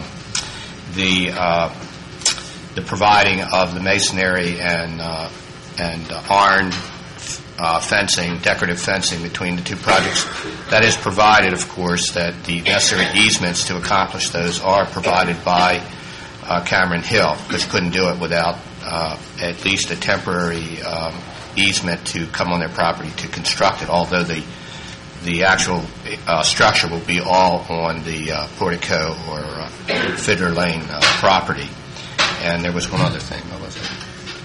The providing of the masonry and iron fencing, decorative fencing between the two projects. That is provided, of course, that the necessary easements to accomplish those are provided by Cameron Hill, which couldn't do it without at least a temporary easement to come on their property to construct it, although the actual structure will be all on the Portico or Fiddler Lane property. And there was one other thing. What was it?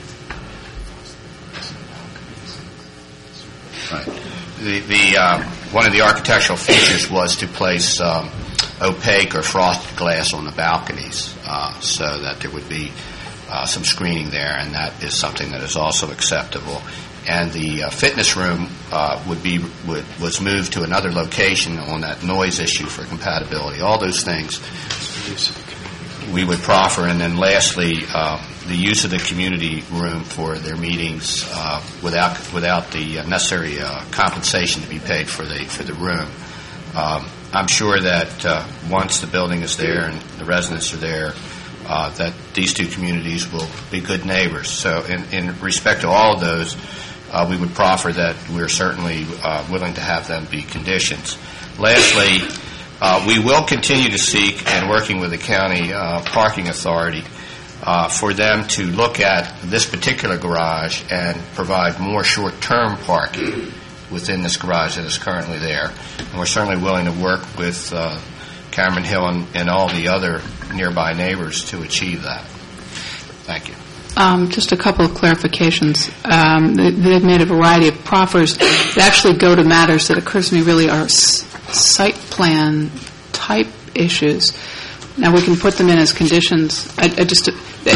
Right. One of the architectural features was to place opaque or frosted glass on the balconies so that there would be some screening there, and that is something that is also acceptable. And the fitness room was moved to another location on that noise issue for compatibility. All those things we would proffer. And then lastly, the use of the community room for their meetings without the necessary compensation to be paid for the room. I'm sure that once the building is there and the residents are there, that these two communities will be good neighbors. So in respect to all of those, we would proffer that we're certainly willing to have them be conditions. Lastly, we will continue to seek, and working with the county parking authority, for them to look at this particular garage and provide more short-term parking within this garage that is currently there. And we're certainly willing to work with Cameron Hill and all the other nearby neighbors to achieve that. Thank you. Just a couple of clarifications. They've made a variety of proffers that actually go to matters that occurs to me really are site plan type issues. Now we can put them in as conditions. Does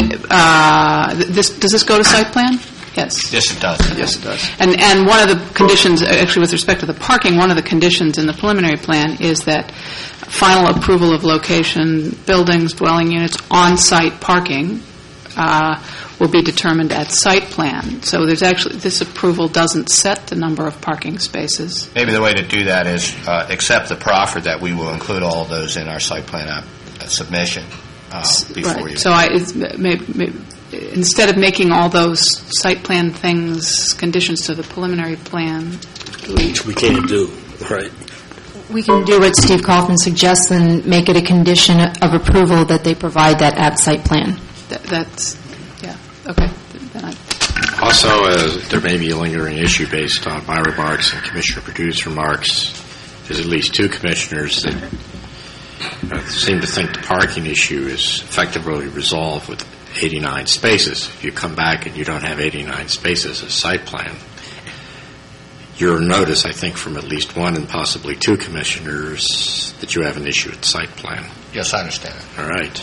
this go to site plan? Yes. Yes, it does. Yes, it does. And one of the conditions, actually with respect to the parking, one of the conditions in the preliminary plan is that final approval of location, buildings, dwelling units, on-site parking will be determined at site plan. So there's actually, this approval doesn't set the number of parking spaces. Maybe the way to do that is accept the proffer that we will include all of those in our site plan submission before right. you. So instead of making all those site plan things conditions to the preliminary plan, which we can't do, right? We can do what Steve Kaufman suggests and make it a condition of approval that they provide that at site plan. That's, yeah, okay. Also, there may be a lingering issue based on my remarks and Commissioner Perdue's remarks. There's at least two commissioners that seem to think the parking issue is effectively resolved with 89 spaces. If you come back and you don't have 89 spaces as site plan, your notice, I think, from at least one and possibly two commissioners that you have an issue at site plan. Yes, I understand. All right.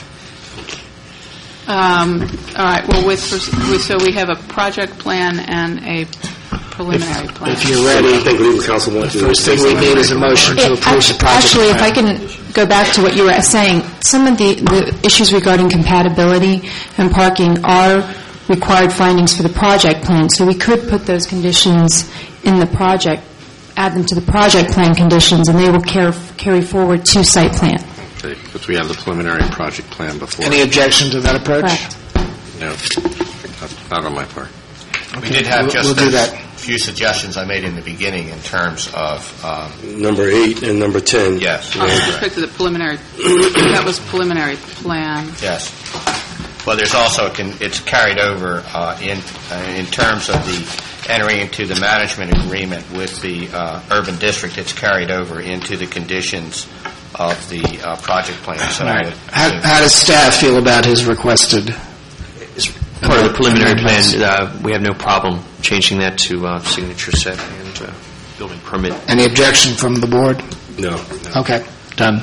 All right. Well, so we have a project plan and a preliminary plan. If you're ready, I think legal counsel wants to. The first thing we need is a motion to approve the project Actually, plan. if I can go back to what you were saying, some of the issues regarding compatibility and parking are required findings for the project plan. So we could put those conditions in the project, add them to the project plan conditions, and they will carry forward to site plan. Because we have the preliminary project plan before. Any objection to that approach? Correct. No, not on my part. We did have just we'll do that. a few suggestions I made in the beginning in terms of number 8 and number 10. Yes. With respect to the preliminary, that was preliminary plan. Yes. Well, there's also it's carried over in terms of the entering into the management agreement with the urban district. It's carried over into the conditions of the project plan. So All right. How does staff feel about his requested Part of the preliminary plan, we have no problem changing that to signature set and building permit. Any objection from the board? No. Okay, done.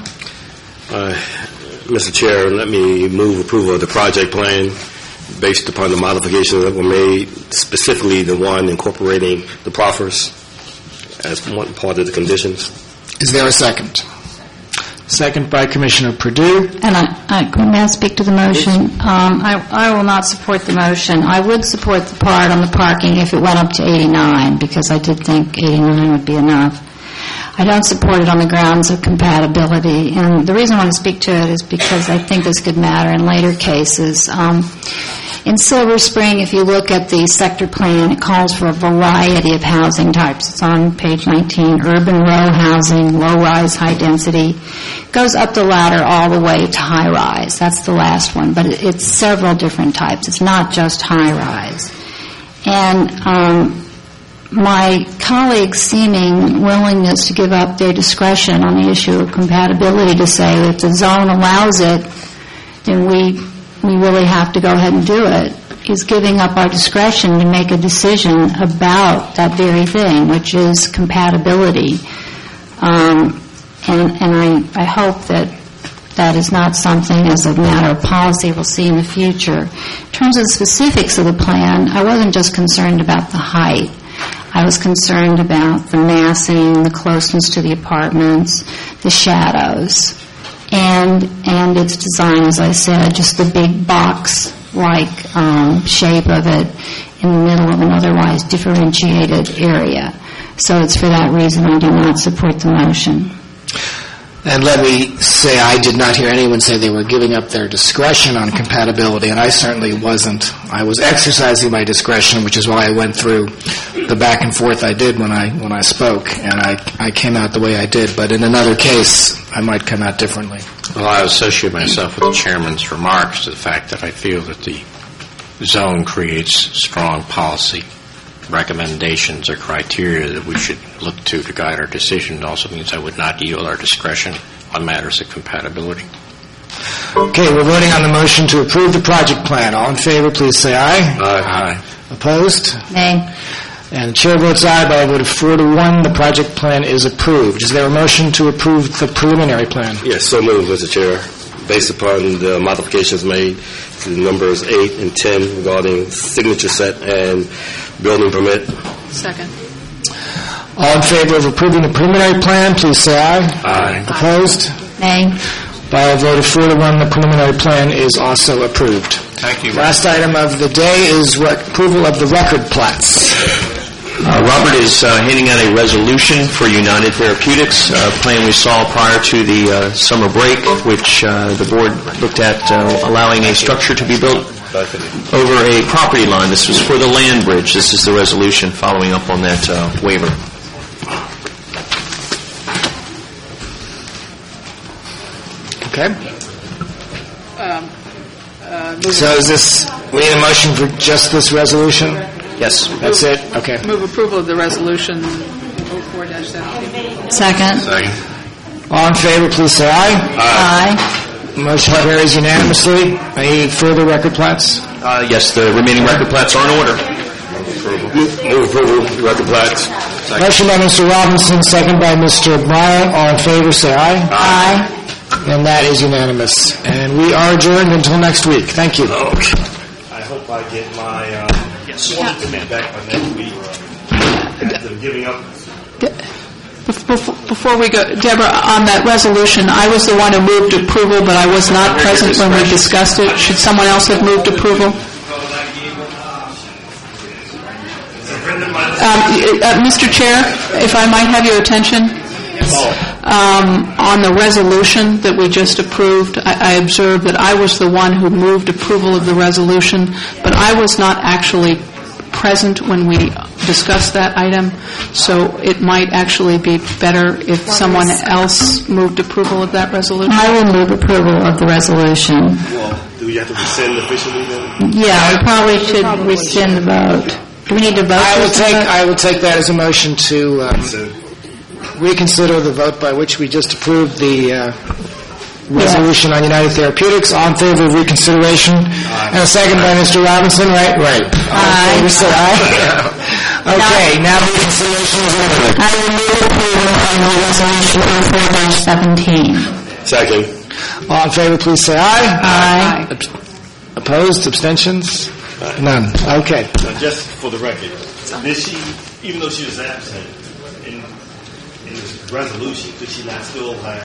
Mr. Chair, let me move approval of the project plan based upon the modifications that were made, specifically the one incorporating the proffers as one part of the conditions. Is there a second? Second by Commissioner Perdue. And may I speak to the motion? I will not support the motion. I would support the part on the parking if it went up to 89, because I did think 89 would be enough. I don't support it on the grounds of compatibility, and the reason I want to speak to it is because I think this could matter in later cases. In Silver Spring, if you look at the sector plan, it calls for a variety of housing types. It's on page 19, urban row housing, low-rise, high-density. Goes up the ladder all the way to high-rise. That's the last one, but it's several different types. It's not just high-rise. And my colleagues' seeming willingness to give up their discretion on the issue of compatibility to say that the zone allows it, then we really have to go ahead and do it, is giving up our discretion to make a decision about that very thing, which is compatibility. And I hope that is not something as a matter of policy we'll see in the future. In terms of the specifics of the plan, I wasn't just concerned about the height. I was concerned about the massing, the closeness to the apartments, the shadows, and its design, as I said, just the big box-like shape of it in the middle of an otherwise differentiated area. So it's for that reason I do not support the motion. And let me say, I did not hear anyone say they were giving up their discretion on compatibility, and I certainly wasn't. I was exercising my discretion, which is why I went through the back and forth I did when I spoke, and I came out the way I did. But in another case, I might come out differently. Well, I associate myself with the chairman's remarks to the fact that I feel that the zone creates strong policy recommendations or criteria that we should look to guide our decision. It also means I would not yield our discretion on matters of compatibility. Okay, we're voting on the motion to approve the project plan. All in favor, please say aye. Aye. Opposed? Nay. And the chair votes aye by a vote of 4-1. The project plan is approved. Is there a motion to approve the preliminary plan? Yes, so moved, Mr. Chair. Based upon the modifications made to numbers 8 and 10 regarding signature set and building permit. Second. All in favor of approving the preliminary plan, please say aye. Aye. Opposed? Nay. By a vote of 4-1, the preliminary plan is also approved. Thank you. Last item of the day is approval of the record plats. Robert is handing out a resolution for United Therapeutics, a plan we saw prior to the summer break, which the board looked at allowing a structure to be built over a property line. This was for the land bridge. This is the resolution following up on that waiver. Okay. So is this, we need a motion for just this resolution? Yes. That's it? Okay. Move approval of the resolution 04-17. Second. All in favor, please say aye. Aye. Motion carries unanimously. Any further record plats? Yes, the remaining record plats are in order. Move approval, record plats. Motion by Mr. Robinson, second by Mr. Bryant. All in favor, say aye. Aye. And that is unanimous. And we are adjourned until next week. Thank you. I hope I get my sworn commit back by next week. After giving up. Before we go, Deborah, on that resolution, I was the one who moved approval, but I was not present when we discussed it. Should someone else have moved approval? Mr. Chair, if I might have your attention. On the resolution that we just approved, I observed that I was the one who moved approval of the resolution, but I was not actually present when we discussed that item, so it might actually be better if someone else moved approval of that resolution. I will move approval of the resolution. Well, do we have to rescind officially then? Yeah, we probably should rescind the vote. Do we need to vote? I will take that as a motion to reconsider the vote by which we just approved the resolution on United Therapeutics. All in favor of reconsideration? And a second by Mr. Robinson, right? Right. All in favor, say aye. Okay, now reconsideration is over. I will move approval on resolution 04-17. Second. All in favor, please say aye. Aye. Opposed, abstentions? None. Okay. Now, just for the record, did she, even though she was absent in this resolution, could she not still have